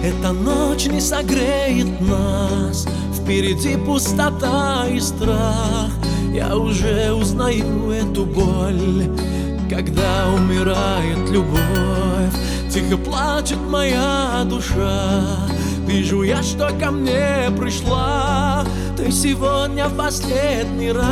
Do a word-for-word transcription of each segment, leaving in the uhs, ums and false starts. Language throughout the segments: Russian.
Эта ночь не согреет нас, впереди пустота и страх. Я уже узнаю эту боль, когда умирает любовь. Тихо плачет моя душа, вижу я, что ко мне пришла ты сегодня в последний раз.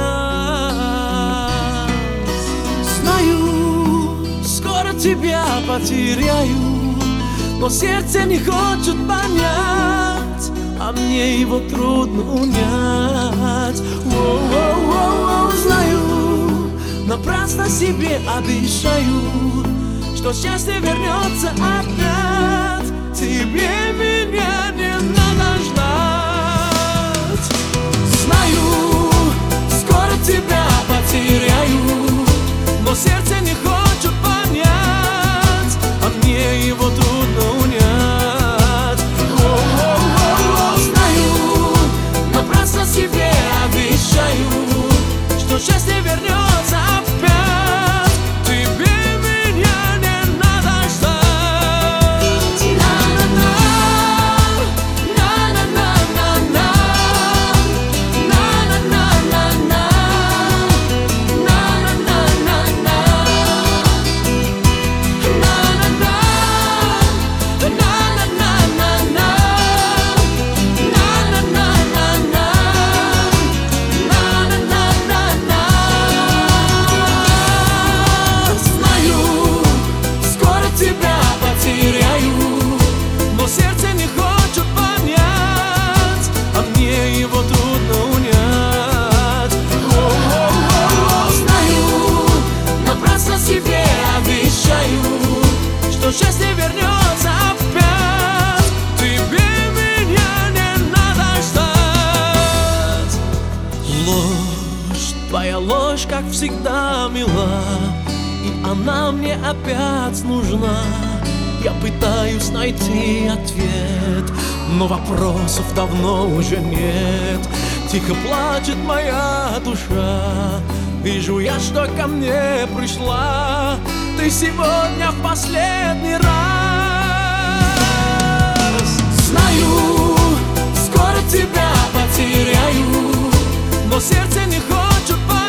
Знаю, скоро тебя потеряю, но сердце не хочет понять, а мне его трудно унять. Воу-воу-воу-воу, знаю, напрасно себе обещаю, что счастье вернется опять. Тебе меня не надо ждать. Знаю, скоро тебя потеряю, но сердце не хочет понять, а мне его трудно унять. О-о-о-о, знаю, напрасно себе обещаю, что счастье вернется опять. Тебе меня не надо ждать. На-на-на, на-на-на-на-на, на-на-на-на-на, на-на-на-на-на, что счастье вернется опять. Тебе меня не надо ждать. Ложь, твоя ложь, как всегда, мила, и она мне опять нужна. Я пытаюсь найти ответ, но вопросов давно уже нет. Тихо плачет моя душа, вижу я, что ко мне пришла ты сегодня в последний раз. Знаю, скоро тебя потеряю, но сердце не хочет понять,